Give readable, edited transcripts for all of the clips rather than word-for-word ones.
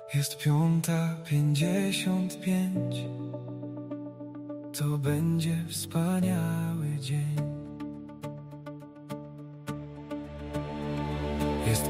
Jest 5:55. To będzie wspaniały dzień. Jest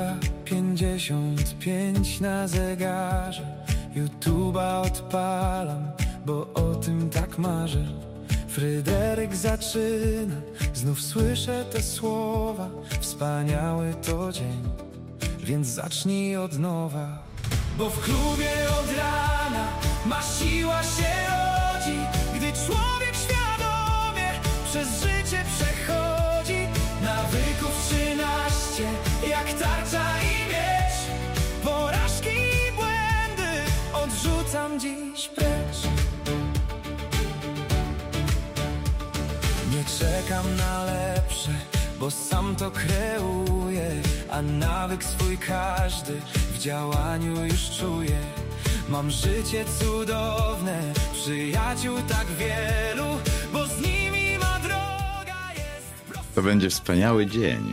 5:55 na zegarze. YouTube'a odpalam, bo o tym tak marzę. Fryderyk zaczyna, znów słyszę te słowa. Wspaniały to dzień, więc zacznij od nowa. Bo w klubie od rana ma siła się rodzi, gdy człowiek świadomie przez życie przechodzi. Nawyków 13, jak tarcza i miecz. Porażki i błędy odrzucam dziś precz. Nie czekam na lepsze, bo sam to kreuję, a nawyk swój każdy w działaniu już czuję. Mam życie cudowne, przyjaciół tak wielu, bo z nimi ma droga jest prosta. To będzie wspaniały dzień.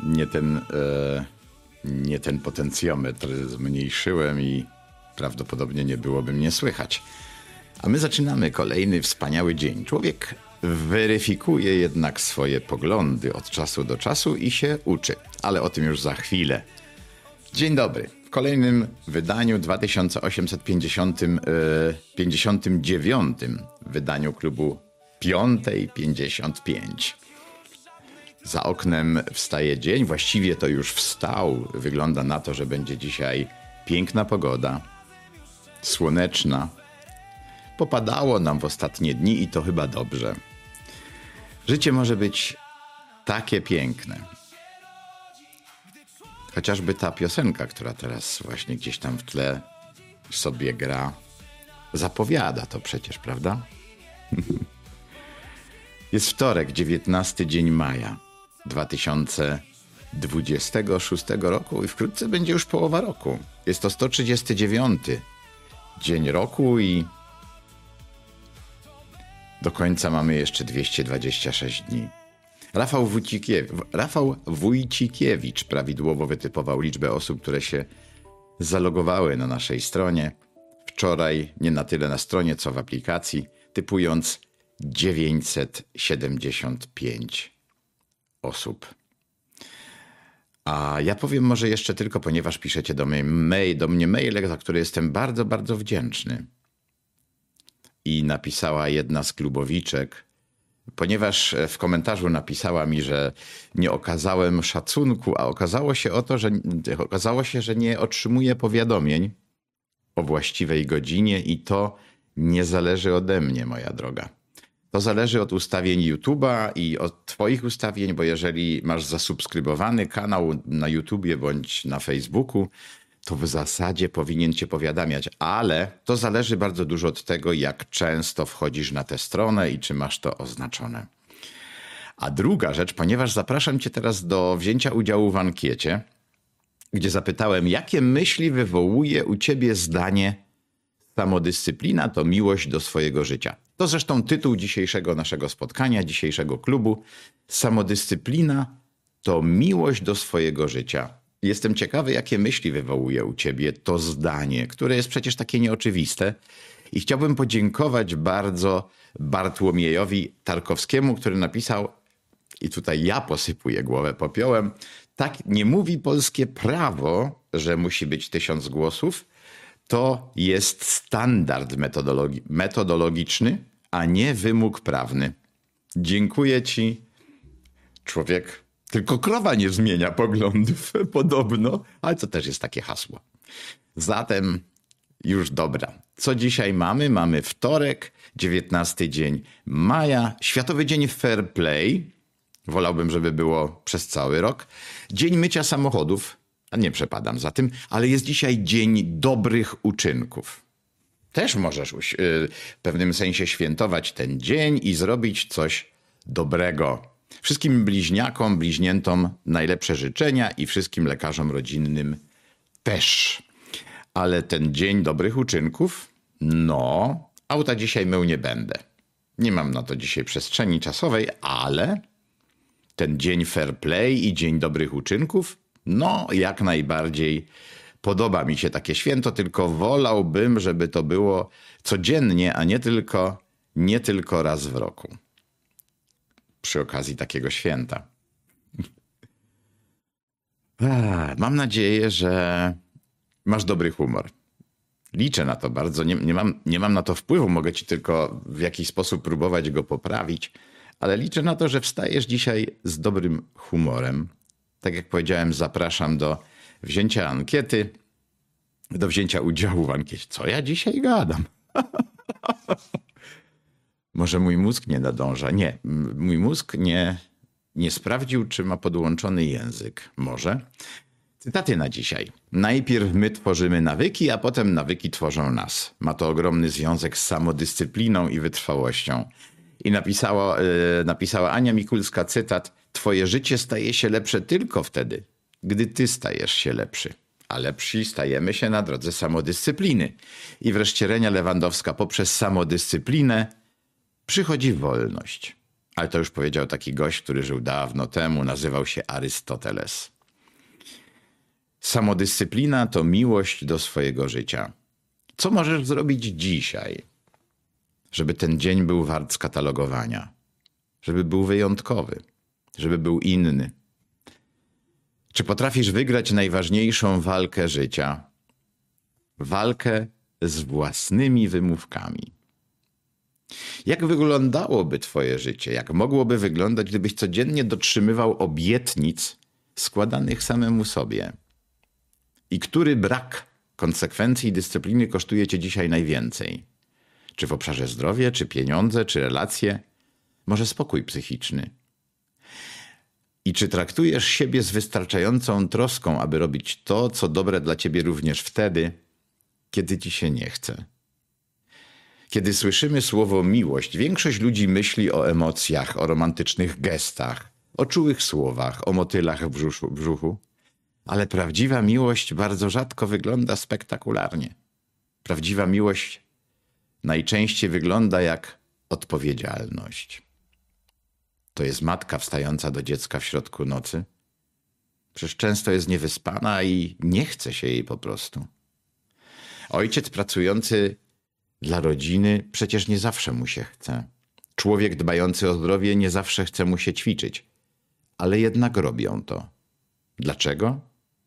Nie ten potencjometr zmniejszyłem i prawdopodobnie nie byłoby mnie słychać. A my zaczynamy kolejny wspaniały dzień. Człowiek weryfikuje jednak swoje poglądy od czasu do czasu i się uczy, ale o tym już za chwilę. Dzień dobry. W kolejnym wydaniu 29. wydaniu klubu 5:55. Za oknem wstaje dzień, właściwie to już wstał. Wygląda na to, że będzie dzisiaj piękna pogoda, słoneczna. Popadało nam w ostatnie dni i to chyba dobrze. Życie może być takie piękne. Chociażby ta piosenka, która teraz właśnie gdzieś tam w tle sobie gra, zapowiada to przecież, prawda? Jest wtorek, 19 dzień maja 2026 roku i wkrótce będzie już połowa roku. Jest to 139 dzień roku i do końca mamy jeszcze 226 dni. Rafał Wójcikiewicz prawidłowo wytypował liczbę osób, które się zalogowały na naszej stronie. Wczoraj nie na tyle na stronie, co w aplikacji, typując 975 osób. A ja powiem może jeszcze tylko, ponieważ piszecie do mnie maile, za które jestem bardzo, bardzo wdzięczny. I napisała jedna z klubowiczek, ponieważ w komentarzu napisała mi, że nie okazałem szacunku, a okazało się, że nie otrzymuje powiadomień o właściwej godzinie i to nie zależy ode mnie, moja droga. To zależy od ustawień YouTube'a i od twoich ustawień, bo jeżeli masz zasubskrybowany kanał na YouTubie bądź na Facebooku, to w zasadzie powinien cię powiadamiać, ale to zależy bardzo dużo od tego, jak często wchodzisz na tę stronę i czy masz to oznaczone. A druga rzecz, ponieważ zapraszam cię teraz do wzięcia udziału w ankiecie, gdzie zapytałem, jakie myśli wywołuje u ciebie zdanie samodyscyplina to miłość do swojego życia. To zresztą tytuł dzisiejszego naszego spotkania, dzisiejszego klubu. Samodyscyplina to miłość do swojego życia. Jestem ciekawy, jakie myśli wywołuje u ciebie to zdanie, które jest przecież takie nieoczywiste. I chciałbym podziękować bardzo Bartłomiejowi Tarkowskiemu, który napisał, i tutaj ja posypuję głowę popiołem, tak nie mówi polskie prawo, że musi być 1000 głosów. To jest standard metodologiczny, a nie wymóg prawny. Dziękuję ci, człowiek. Tylko krowa nie zmienia poglądów, podobno, ale to też jest takie hasło. Zatem już dobra. Co dzisiaj mamy? Mamy wtorek, 19 dzień maja, Światowy Dzień Fair Play. Wolałbym, żeby było przez cały rok. Dzień mycia samochodów, a nie przepadam za tym, ale jest dzisiaj Dzień Dobrych Uczynków. Też możesz w pewnym sensie świętować ten dzień i zrobić coś dobrego. Wszystkim bliźniakom, bliźniętom najlepsze życzenia i wszystkim lekarzom rodzinnym też. Ale ten Dzień Dobrych Uczynków, auta dzisiaj mył nie będę. Nie mam na to dzisiaj przestrzeni czasowej, ale ten Dzień Fair Play i Dzień Dobrych Uczynków, jak najbardziej podoba mi się takie święto, tylko wolałbym, żeby to było codziennie, a nie tylko raz w roku. Przy okazji takiego święta. Mam nadzieję, że masz dobry humor. Liczę na to bardzo. Nie mam na to wpływu, mogę ci tylko w jakiś sposób próbować go poprawić, ale liczę na to, że wstajesz dzisiaj z dobrym humorem. Tak jak powiedziałem, zapraszam do wzięcia ankiety, do wzięcia udziału w ankiecie. Co ja dzisiaj gadam? Może mój mózg nie nadąża. Nie, mój mózg nie sprawdził, czy ma podłączony język. Może. Cytaty na dzisiaj. Najpierw my tworzymy nawyki, a potem nawyki tworzą nas. Ma to ogromny związek z samodyscypliną i wytrwałością. I napisała Ania Mikulska, cytat: twoje życie staje się lepsze tylko wtedy, gdy ty stajesz się lepszy. A lepsi stajemy się na drodze samodyscypliny. I wreszcie Renia Lewandowska: poprzez samodyscyplinę przychodzi wolność. Ale to już powiedział taki gość, który żył dawno temu, nazywał się Arystoteles. Samodyscyplina to miłość do swojego życia. Co możesz zrobić dzisiaj, żeby ten dzień był wart skatalogowania? Żeby był wyjątkowy, żeby był inny? Czy potrafisz wygrać najważniejszą walkę życia? Walkę z własnymi wymówkami. Jak wyglądałoby twoje życie? Jak mogłoby wyglądać, gdybyś codziennie dotrzymywał obietnic składanych samemu sobie? I który brak konsekwencji i dyscypliny kosztuje cię dzisiaj najwięcej? Czy w obszarze zdrowia, czy pieniądze, czy relacje? Może spokój psychiczny? I czy traktujesz siebie z wystarczającą troską, aby robić to, co dobre dla ciebie również wtedy, kiedy ci się nie chce? Kiedy słyszymy słowo miłość, większość ludzi myśli o emocjach, o romantycznych gestach, o czułych słowach, o motylach w brzuchu. Ale prawdziwa miłość bardzo rzadko wygląda spektakularnie. Prawdziwa miłość najczęściej wygląda jak odpowiedzialność. To jest matka wstająca do dziecka w środku nocy. Przecież często jest niewyspana i nie chce się jej po prostu. Ojciec pracujący dla rodziny przecież nie zawsze mu się chce. Człowiek dbający o zdrowie nie zawsze chce mu się ćwiczyć. Ale jednak robią to. Dlaczego?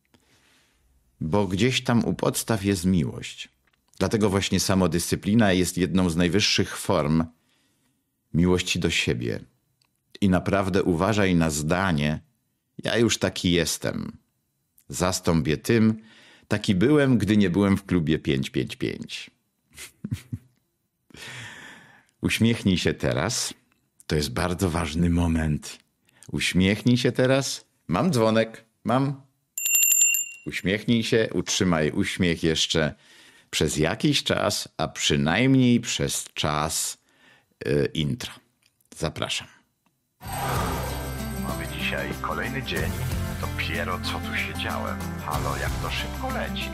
Bo gdzieś tam u podstaw jest miłość. Dlatego właśnie samodyscyplina jest jedną z najwyższych form miłości do siebie. I naprawdę uważaj na zdanie: ja już taki jestem. Zastąp je tym: taki byłem, gdy nie byłem w klubie 555. Uśmiechnij się teraz. To jest bardzo ważny moment. Uśmiechnij się teraz. Mam dzwonek. Uśmiechnij się, utrzymaj uśmiech jeszcze przez jakiś czas, a przynajmniej przez czas intra. Zapraszam. Mamy dzisiaj kolejny dzień. Dopiero co tu siedziałem. Halo, jak to szybko leci.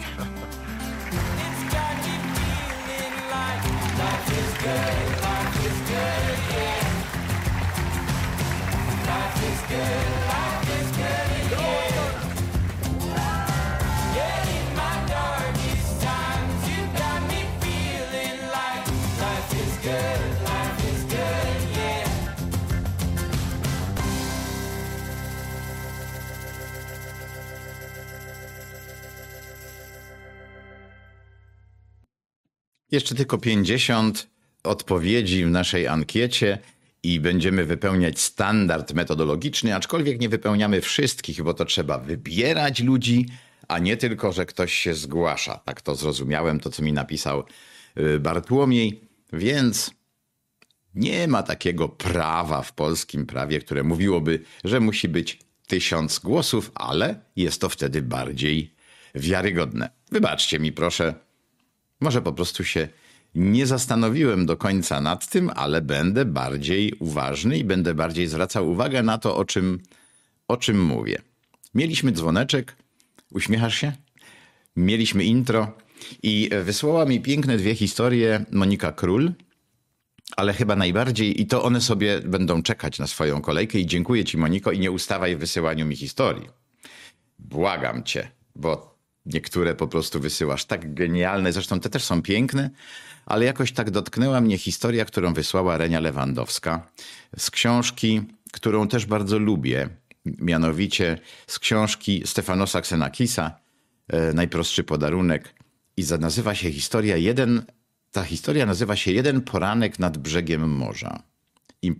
Jeszcze tylko 50 odpowiedzi w naszej ankiecie i będziemy wypełniać standard metodologiczny, aczkolwiek nie wypełniamy wszystkich, bo to trzeba wybierać ludzi, a nie tylko, że ktoś się zgłasza. Tak to zrozumiałem, to co mi napisał Bartłomiej, więc nie ma takiego prawa w polskim prawie, które mówiłoby, że musi być 1000 głosów, ale jest to wtedy bardziej wiarygodne. Wybaczcie mi proszę. Może po prostu się nie zastanowiłem do końca nad tym, ale będę bardziej uważny i będę bardziej zwracał uwagę na to, o czym mówię. Mieliśmy dzwoneczek. Uśmiechasz się? Mieliśmy intro i wysłała mi piękne 2 historie Monika Król, ale chyba najbardziej, i to one sobie będą czekać na swoją kolejkę i dziękuję ci, Moniko, i nie ustawaj w wysyłaniu mi historii. Błagam cię, bo Niektóre po prostu wysyłasz tak genialne, zresztą te też są piękne, ale jakoś tak dotknęła mnie historia, którą wysłała Renia Lewandowska z książki, którą też bardzo lubię, mianowicie z książki Stefanosa Xenakisa, Najprostszy podarunek. I nazywa się ta historia nazywa się Jeden poranek nad brzegiem morza. I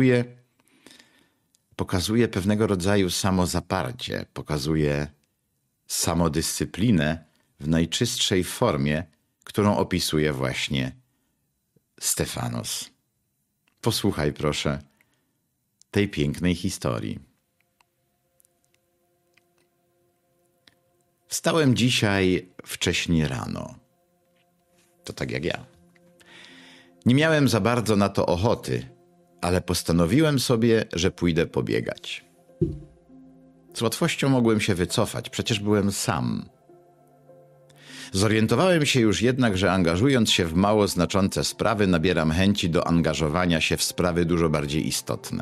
pokazuje pewnego rodzaju samozaparcie, pokazuje samodyscyplinę w najczystszej formie, którą opisuje właśnie Stefanos. Posłuchaj proszę tej pięknej historii. Wstałem dzisiaj wcześnie rano. To tak jak ja. Nie miałem za bardzo na to ochoty, ale postanowiłem sobie, że pójdę pobiegać. Z łatwością mogłem się wycofać, przecież byłem sam. Zorientowałem się już jednak, że angażując się w mało znaczące sprawy, nabieram chęci do angażowania się w sprawy dużo bardziej istotne.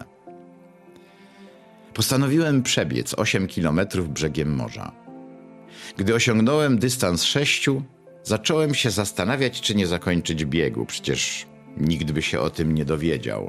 Postanowiłem przebiec 8 kilometrów brzegiem morza. Gdy osiągnąłem dystans 6, zacząłem się zastanawiać, czy nie zakończyć biegu. Przecież nikt by się o tym nie dowiedział.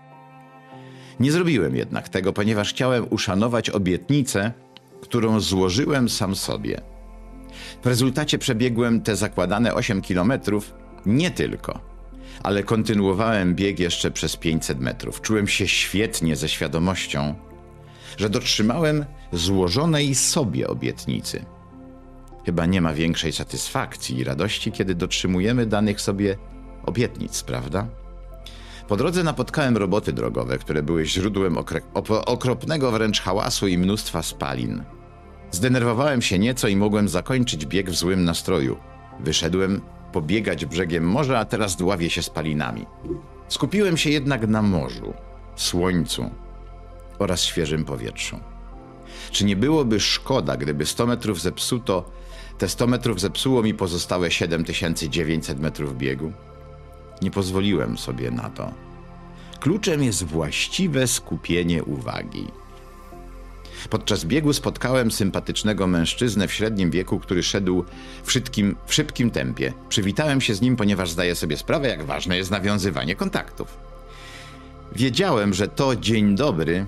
Nie zrobiłem jednak tego, ponieważ chciałem uszanować obietnicę, którą złożyłem sam sobie. W rezultacie przebiegłem te zakładane 8 kilometrów nie tylko, ale kontynuowałem bieg jeszcze przez 500 metrów. Czułem się świetnie ze świadomością, że dotrzymałem złożonej sobie obietnicy. Chyba nie ma większej satysfakcji i radości, kiedy dotrzymujemy danych sobie obietnic, prawda? Po drodze napotkałem roboty drogowe, które były źródłem okropnego wręcz hałasu i mnóstwa spalin. Zdenerwowałem się nieco i mogłem zakończyć bieg w złym nastroju. Wyszedłem pobiegać brzegiem morza, a teraz dławię się spalinami. Skupiłem się jednak na morzu, słońcu oraz świeżym powietrzu. Czy nie byłoby szkoda, gdyby 100 metrów te 100 metrów zepsuło mi pozostałe 7900 metrów biegu? Nie pozwoliłem sobie na to. Kluczem jest właściwe skupienie uwagi. Podczas biegu spotkałem sympatycznego mężczyznę w średnim wieku, który szedł w szybkim tempie. Przywitałem się z nim, ponieważ zdaję sobie sprawę, jak ważne jest nawiązywanie kontaktów. Wiedziałem, że to dzień dobry.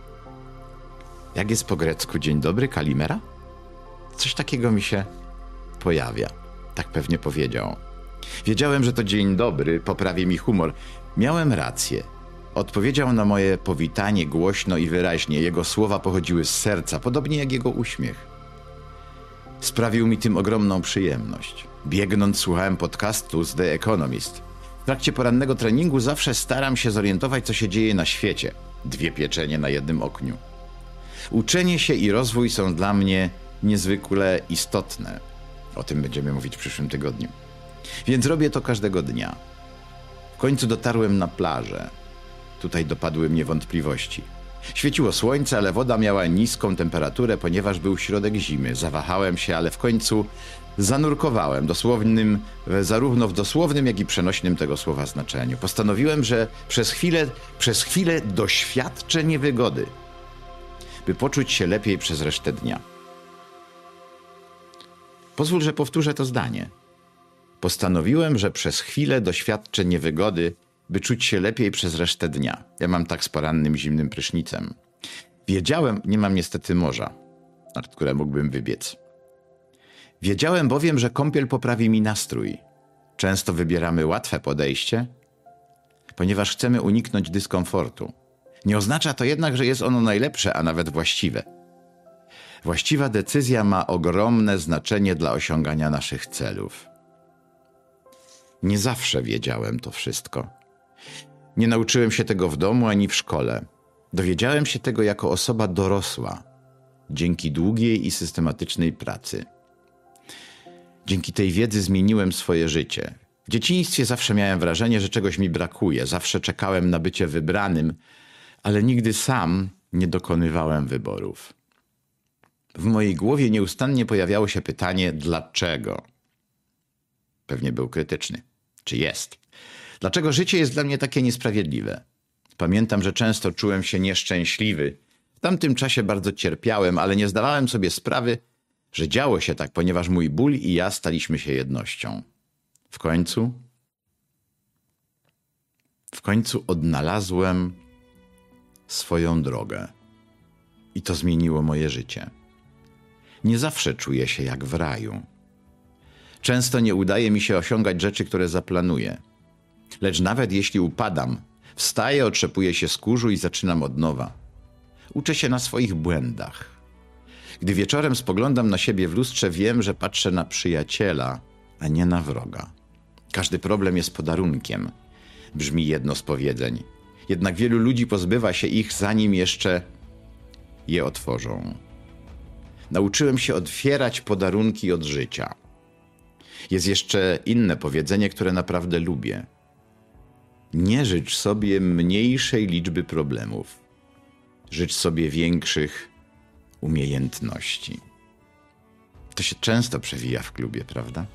Jak jest po grecku dzień dobry? Kalimera? Coś takiego mi się pojawia. Tak pewnie powiedział. Wiedziałem, że to dzień dobry poprawi mi humor. Miałem rację. Odpowiedział na moje powitanie głośno i wyraźnie. Jego słowa pochodziły z serca, podobnie jak jego uśmiech. Sprawił mi tym ogromną przyjemność. Biegnąc słuchałem podcastu z The Economist. W trakcie porannego treningu zawsze staram się zorientować, co się dzieje na świecie. 2 pieczenie na jednym ogniu. Uczenie się i rozwój są dla mnie niezwykle istotne. O tym będziemy mówić w przyszłym tygodniu. Więc robię to każdego dnia. W końcu dotarłem na plażę. Tutaj dopadły mnie wątpliwości. Świeciło słońce, ale woda miała niską temperaturę, ponieważ był środek zimy. Zawahałem się, ale w końcu zanurkowałem, zarówno w dosłownym, jak i przenośnym tego słowa znaczeniu. Postanowiłem, że przez chwilę doświadczę niewygody, by poczuć się lepiej przez resztę dnia. Pozwól, że powtórzę to zdanie. Postanowiłem, że przez chwilę doświadczę niewygody, by czuć się lepiej przez resztę dnia. Ja mam tak z porannym zimnym prysznicem. Wiedziałem, nie mam niestety morza, nad które mógłbym wybiec. Wiedziałem bowiem, że kąpiel poprawi mi nastrój. Często wybieramy łatwe podejście, ponieważ chcemy uniknąć dyskomfortu. Nie oznacza to jednak, że jest ono najlepsze, a nawet właściwe. Właściwa decyzja ma ogromne znaczenie dla osiągania naszych celów. Nie zawsze wiedziałem to wszystko. Nie nauczyłem się tego w domu ani w szkole. Dowiedziałem się tego jako osoba dorosła, dzięki długiej i systematycznej pracy. Dzięki tej wiedzy zmieniłem swoje życie. W dzieciństwie zawsze miałem wrażenie, że czegoś mi brakuje. Zawsze czekałem na bycie wybranym, ale nigdy sam nie dokonywałem wyborów. W mojej głowie nieustannie pojawiało się pytanie, dlaczego? Pewnie był krytyczny. Czy jest? Dlaczego życie jest dla mnie takie niesprawiedliwe? Pamiętam, że często czułem się nieszczęśliwy. W tamtym czasie bardzo cierpiałem, ale nie zdawałem sobie sprawy, że działo się tak, ponieważ mój ból i ja staliśmy się jednością. W końcu odnalazłem swoją drogę i to zmieniło moje życie. Nie zawsze czuję się jak w raju. Często nie udaje mi się osiągać rzeczy, które zaplanuję. Lecz nawet jeśli upadam, wstaję, otrzepuję się z kurzu i zaczynam od nowa. Uczę się na swoich błędach. Gdy wieczorem spoglądam na siebie w lustrze, wiem, że patrzę na przyjaciela, a nie na wroga. Każdy problem jest podarunkiem, brzmi jedno z powiedzeń. Jednak wielu ludzi pozbywa się ich, zanim jeszcze je otworzą. Nauczyłem się otwierać podarunki od życia. Jest jeszcze inne powiedzenie, które naprawdę lubię. Nie życz sobie mniejszej liczby problemów. Życz sobie większych umiejętności. To się często przewija w klubie, prawda?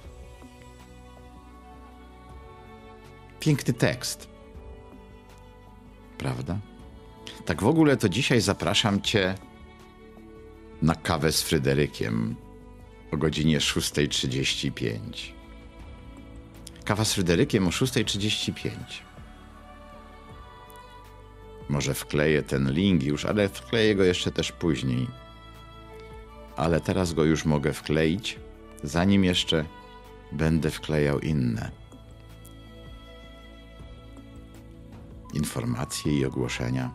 Piękny tekst. Prawda? Tak w ogóle to dzisiaj zapraszam Cię na kawę z Fryderykiem o godzinie 6:35. Kawa z Fryderykiem o 6:35. Może wkleję ten link już, ale wkleję go jeszcze też później. Ale teraz go już mogę wkleić, zanim jeszcze będę wklejał inne informacje i ogłoszenia.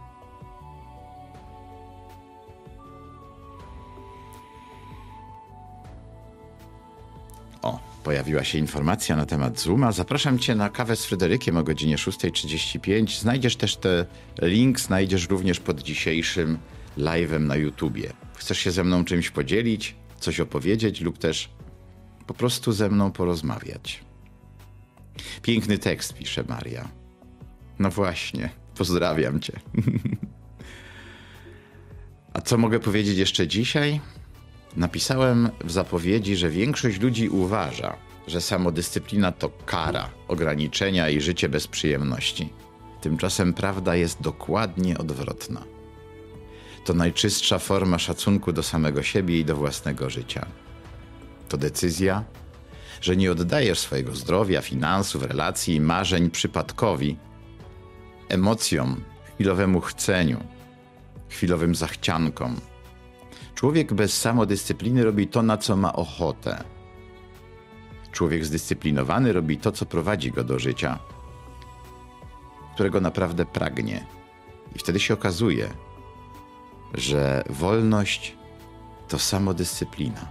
O, pojawiła się informacja na temat Zooma. Zapraszam Cię na kawę z Fryderykiem o godzinie 6:35. Znajdziesz też ten link, znajdziesz również pod dzisiejszym live'em na YouTubie. Chcesz się ze mną czymś podzielić, coś opowiedzieć lub też po prostu ze mną porozmawiać. Piękny tekst, pisze Maria. No właśnie, pozdrawiam Cię. A co mogę powiedzieć jeszcze dzisiaj? Napisałem w zapowiedzi, że większość ludzi uważa, że samodyscyplina to kara, ograniczenia i życie bez przyjemności. Tymczasem prawda jest dokładnie odwrotna. To najczystsza forma szacunku do samego siebie i do własnego życia. To decyzja, że nie oddajesz swojego zdrowia, finansów, relacji i marzeń przypadkowi, emocjom, chwilowemu chceniu, chwilowym zachciankom. Człowiek bez samodyscypliny robi to, na co ma ochotę. Człowiek zdyscyplinowany robi to, co prowadzi go do życia, którego naprawdę pragnie. I wtedy się okazuje, że wolność to samodyscyplina.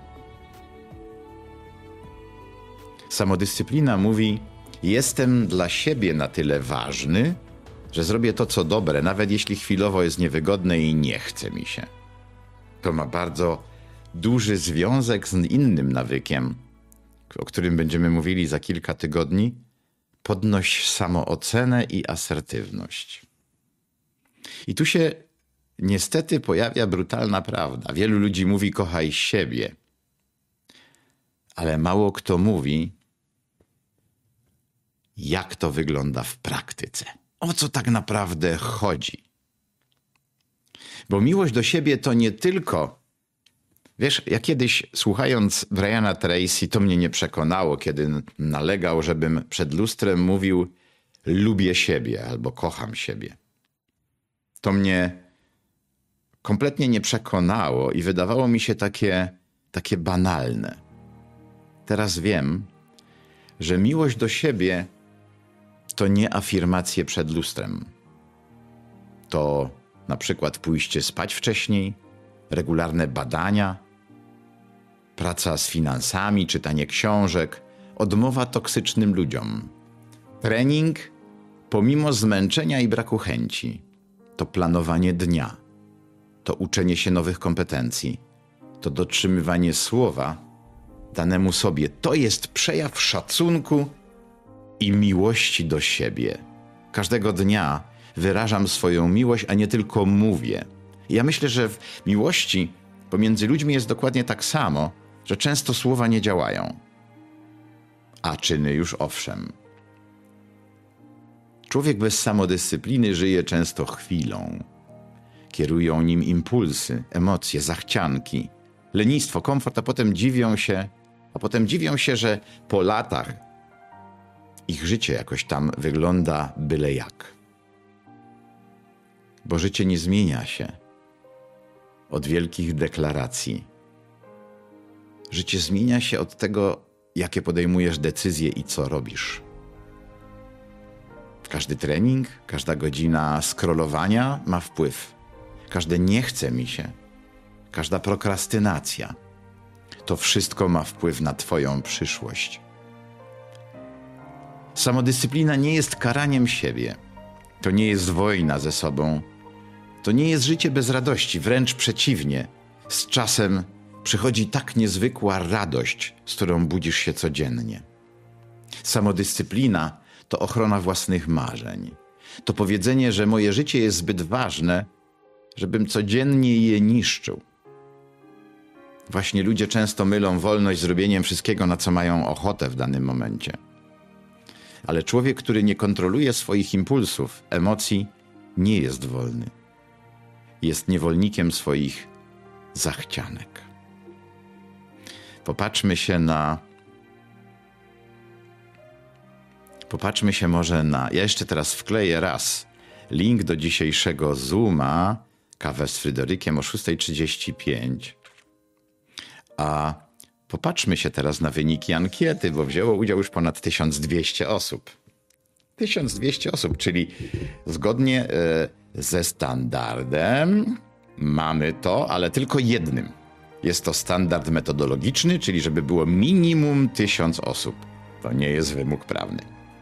Samodyscyplina mówi: jestem dla siebie na tyle ważny, że zrobię to, co dobre, nawet jeśli chwilowo jest niewygodne i nie chce mi się. To ma bardzo duży związek z innym nawykiem, o którym będziemy mówili za kilka tygodni. Podnoś samoocenę i asertywność. I tu się niestety pojawia brutalna prawda. Wielu ludzi mówi: kochaj siebie. Ale mało kto mówi, jak to wygląda w praktyce. O co tak naprawdę chodzi? Bo miłość do siebie to nie tylko... Wiesz, ja kiedyś, słuchając Briana Tracy, to mnie nie przekonało, kiedy nalegał, żebym przed lustrem mówił: lubię siebie albo kocham siebie. To mnie kompletnie nie przekonało i wydawało mi się takie banalne. Teraz wiem, że miłość do siebie to nie afirmacje przed lustrem. To na przykład pójście spać wcześniej, regularne badania, praca z finansami, czytanie książek, odmowa toksycznym ludziom. Trening pomimo zmęczenia i braku chęci. To planowanie dnia. To uczenie się nowych kompetencji. To dotrzymywanie słowa danemu sobie. To jest przejaw szacunku i miłości do siebie. Każdego dnia wyrażam swoją miłość, a nie tylko mówię. Ja myślę, że w miłości pomiędzy ludźmi jest dokładnie tak samo, że często słowa nie działają, a czyny już owszem. Człowiek bez samodyscypliny żyje często chwilą. Kierują nim impulsy, emocje, zachcianki. lenistwo, komfort, a potem dziwią się, że po latach ich życie jakoś tam wygląda byle jak. Bo życie nie zmienia się od wielkich deklaracji. Życie zmienia się od tego, jakie podejmujesz decyzje i co robisz. Każdy trening, każda godzina scrollowania ma wpływ. Każde nie chce mi się, każda prokrastynacja. To wszystko ma wpływ na twoją przyszłość. Samodyscyplina nie jest karaniem siebie. To nie jest wojna ze sobą. To nie jest życie bez radości, wręcz przeciwnie. Z czasem przychodzi tak niezwykła radość, z którą budzisz się codziennie. Samodyscyplina to ochrona własnych marzeń. To powiedzenie, że moje życie jest zbyt ważne, żebym codziennie je niszczył. Właśnie ludzie często mylą wolność z robieniem wszystkiego, na co mają ochotę w danym momencie. Ale człowiek, który nie kontroluje swoich impulsów, emocji, nie jest wolny. Jest niewolnikiem swoich zachcianek. Popatrzmy się może na... Ja jeszcze teraz wkleję raz link do dzisiejszego Zooma, kawę z Fryderykiem o 6:35. A popatrzmy się teraz na wyniki ankiety, bo wzięło udział już ponad 1200 osób. 1200 osób, czyli zgodnie ze standardem mamy to, ale tylko jednym. Jest to standard metodologiczny, czyli żeby było minimum 1000 osób. To nie jest wymóg prawny.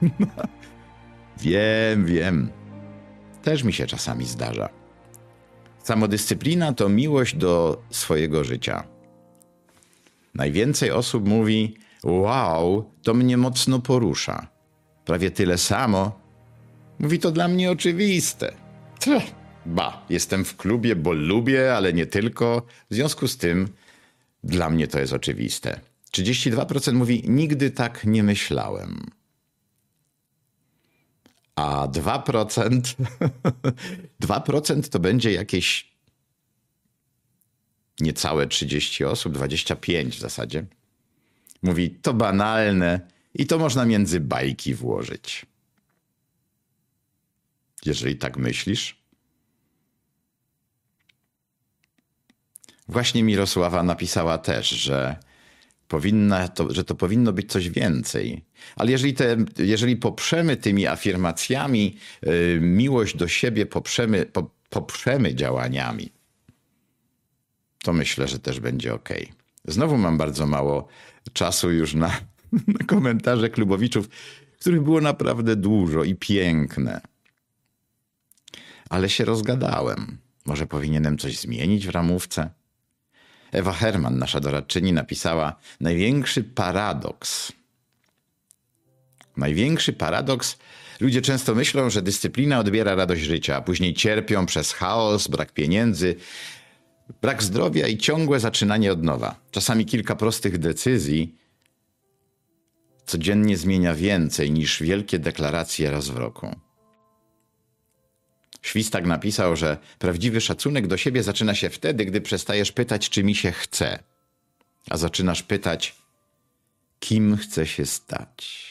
Wiem. Też mi się czasami zdarza. Samodyscyplina to miłość do swojego życia. Najwięcej osób mówi: wow, to mnie mocno porusza. Prawie tyle samo mówi: to dla mnie oczywiste. Jestem w klubie, bo lubię, ale nie tylko. W związku z tym dla mnie to jest oczywiste. 32% mówi: nigdy tak nie myślałem. A 2%, 2% to będzie jakieś niecałe 30 osób, 25 w zasadzie. Mówi: to banalne i to można między bajki włożyć. Jeżeli tak myślisz. Właśnie Mirosława napisała też, że to powinno być coś więcej. Ale jeżeli poprzemy tymi afirmacjami miłość do siebie, poprzemy działaniami, to myślę, że też będzie ok. Znowu mam bardzo mało czasu już na komentarze klubowiczów, których było naprawdę dużo i piękne. Ale się rozgadałem. Może powinienem coś zmienić w ramówce? Ewa Herman, nasza doradczyni, napisała: największy paradoks. Ludzie często myślą, że dyscyplina odbiera radość życia, a później cierpią przez chaos, brak pieniędzy, brak zdrowia i ciągłe zaczynanie od nowa. Czasami kilka prostych decyzji codziennie zmienia więcej niż wielkie deklaracje raz w roku. Świstak napisał, że prawdziwy szacunek do siebie zaczyna się wtedy, gdy przestajesz pytać, czy mi się chce, a zaczynasz pytać, kim chcę się stać.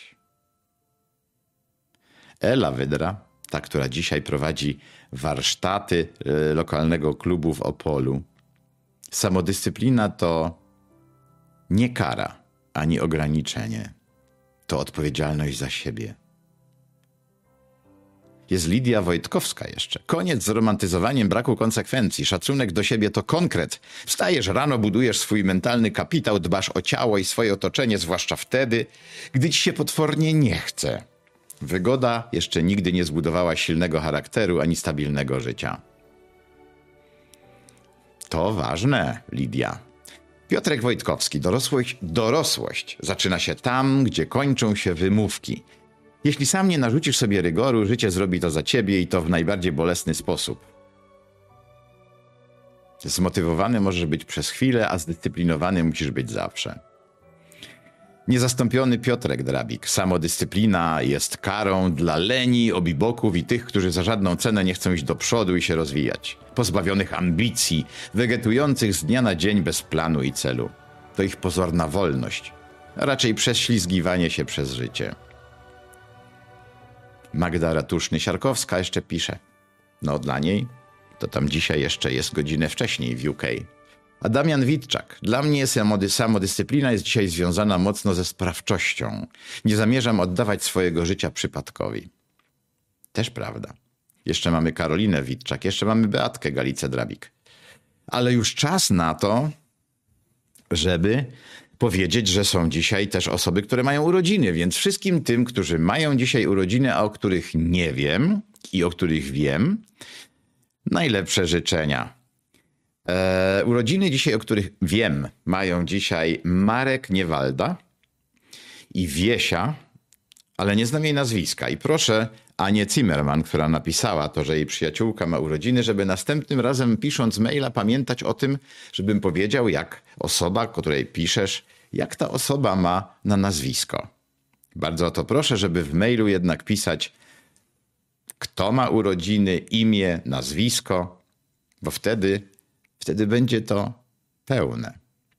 Ela Wydra, ta, która dzisiaj prowadzi warsztaty lokalnego klubu w Opolu. Samodyscyplina to nie kara ani ograniczenie. To odpowiedzialność za siebie. Jest Lidia Wojtkowska jeszcze. Koniec z romantyzowaniem braku konsekwencji. Szacunek do siebie to konkret. Wstajesz rano, budujesz swój mentalny kapitał, dbasz o ciało i swoje otoczenie, zwłaszcza wtedy, gdy ci się potwornie nie chce. Wygoda jeszcze nigdy nie zbudowała silnego charakteru ani stabilnego życia. To ważne, Lidia. Piotrek Wojtkowski. Dorosłość zaczyna się tam, gdzie kończą się wymówki. Jeśli sam nie narzucisz sobie rygoru, życie zrobi to za ciebie i to w najbardziej bolesny sposób. Zmotywowany możesz być przez chwilę, a zdyscyplinowany musisz być zawsze. Niezastąpiony Piotrek Drabik. Samodyscyplina jest karą dla leni, obiboków i tych, którzy za żadną cenę nie chcą iść do przodu i się rozwijać. Pozbawionych ambicji, wegetujących z dnia na dzień bez planu i celu. To ich pozorna wolność, a raczej prześlizgiwanie się przez życie. Magda Ratuszny-Siarkowska jeszcze pisze. No dla niej to tam dzisiaj jeszcze jest godzinę wcześniej w UK. A Damian Witczak. Dla mnie samodyscyplina jest dzisiaj związana mocno ze sprawczością. Nie zamierzam oddawać swojego życia przypadkowi. Też prawda. Jeszcze mamy Karolinę Witczak, jeszcze mamy Beatkę Galicę-Drabik. Ale już czas na to, żeby powiedzieć, że są dzisiaj też osoby, które mają urodziny. Więc wszystkim tym, którzy mają dzisiaj urodziny, a o których nie wiem i o których wiem, najlepsze życzenia. Urodziny dzisiaj, o których wiem, mają dzisiaj Marek Niewalda i Wiesia, ale nie znam jej nazwiska. I proszę Anię Zimmerman, która napisała to, że jej przyjaciółka ma urodziny, żeby następnym razem pisząc maila pamiętać o tym, żebym powiedział, jak osoba, której piszesz, jak ta osoba ma na nazwisko. Bardzo o to proszę, żeby w mailu jednak pisać, kto ma urodziny, imię, nazwisko, bo wtedy będzie to pełne.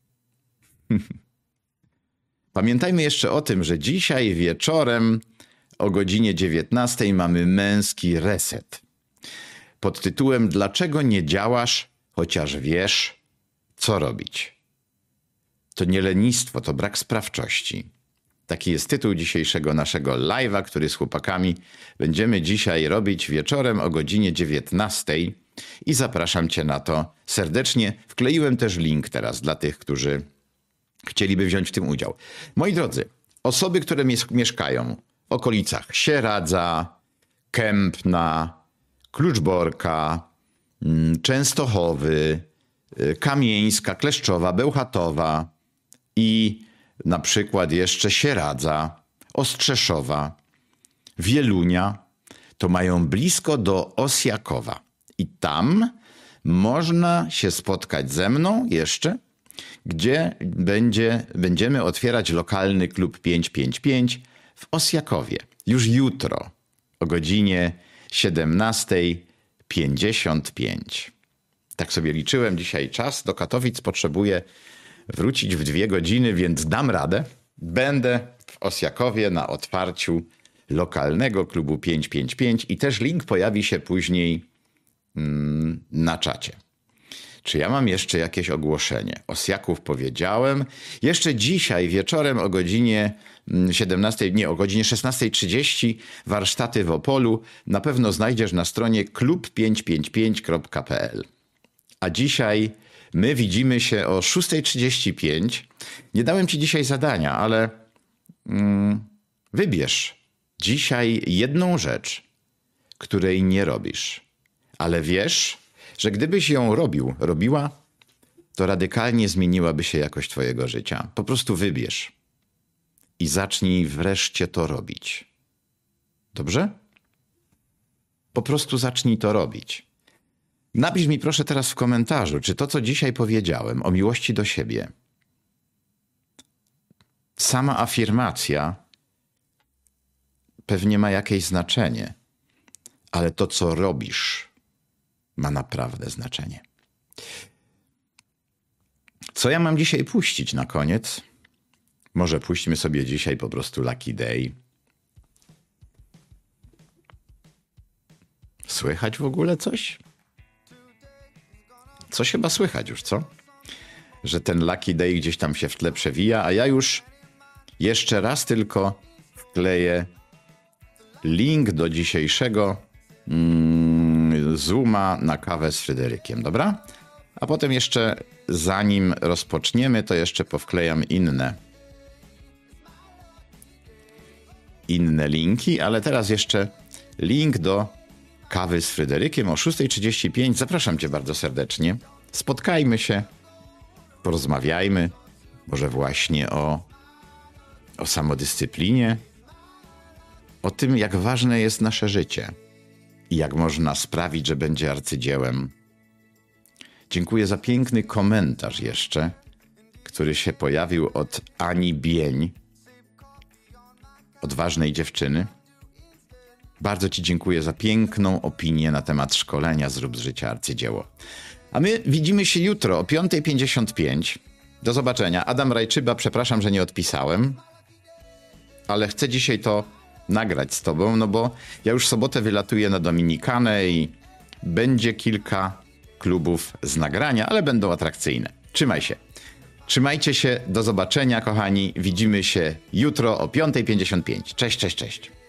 Pamiętajmy jeszcze o tym, że dzisiaj wieczorem o godzinie 19 mamy męski reset. Pod tytułem Dlaczego nie działasz, chociaż wiesz, co robić? To nie lenistwo, to brak sprawczości. Taki jest tytuł dzisiejszego naszego live'a, który z chłopakami będziemy dzisiaj robić wieczorem o godzinie 19. I zapraszam cię na to serdecznie. Wkleiłem też link teraz dla tych, którzy chcieliby wziąć w tym udział. Moi drodzy, osoby, które mieszkają w okolicach Sieradza, Kępna, Kluczborka, Częstochowy, Kamieńska, Kleszczowa, Bełchatowa i na przykład jeszcze Sieradza, Ostrzeszowa, Wielunia, to mają blisko do Osjakowa. I tam można się spotkać ze mną jeszcze, gdzie będziemy otwierać lokalny klub 555 w Osjakowie. Już jutro o godzinie 17:55. Tak sobie liczyłem dzisiaj czas. Do Katowic potrzebuję wrócić w 2 godziny, więc dam radę. Będę w Osjakowie na otwarciu lokalnego klubu 555 i też link pojawi się później na czacie. Czy ja mam jeszcze jakieś ogłoszenie? Osjaków powiedziałem. Jeszcze dzisiaj wieczorem o godzinie o godzinie 16:30 warsztaty w Opolu. Na pewno znajdziesz na stronie klub555.pl. A dzisiaj my widzimy się o 6:35. Nie dałem ci dzisiaj zadania, ale wybierz dzisiaj jedną rzecz, której nie robisz. Ale wiesz, że gdybyś ją robiła, to radykalnie zmieniłaby się jakość twojego życia. Po prostu wybierz i zacznij wreszcie to robić. Dobrze? Po prostu zacznij to robić. Napisz mi proszę teraz w komentarzu, czy to, co dzisiaj powiedziałem o miłości do siebie, sama afirmacja pewnie ma jakieś znaczenie, ale to, co robisz, ma naprawdę znaczenie. Co ja mam dzisiaj puścić na koniec? Może puśćmy sobie dzisiaj po prostu Lucky Day. Słychać w ogóle coś? Coś chyba słychać już, co? Że ten Lucky Day gdzieś tam się w tle przewija, a ja już jeszcze raz tylko wkleję link do dzisiejszego Zooma na kawę z Fryderykiem, dobra? A potem jeszcze, zanim rozpoczniemy, to jeszcze powklejam inne linki, ale teraz jeszcze link do kawy z Fryderykiem o 6:35. Zapraszam cię bardzo serdecznie. Spotkajmy się, porozmawiajmy, może właśnie o samodyscyplinie, o tym, jak ważne jest nasze życie i jak można sprawić, że będzie arcydziełem. Dziękuję za piękny komentarz jeszcze, który się pojawił od Ani Bień odważnej dziewczyny. Bardzo ci dziękuję za piękną opinię na temat szkolenia Zrób z życia arcydzieło. A my widzimy się jutro o 5:55. Do zobaczenia. Adam Rajczyba, przepraszam, że nie odpisałem, ale chcę dzisiaj to nagrać z tobą, no bo ja już w sobotę wylatuję na Dominikanę i będzie kilka klubów z nagrania, ale będą atrakcyjne. Trzymaj się. Trzymajcie się. Do zobaczenia, kochani. Widzimy się jutro o 5:55. Cześć, cześć, cześć.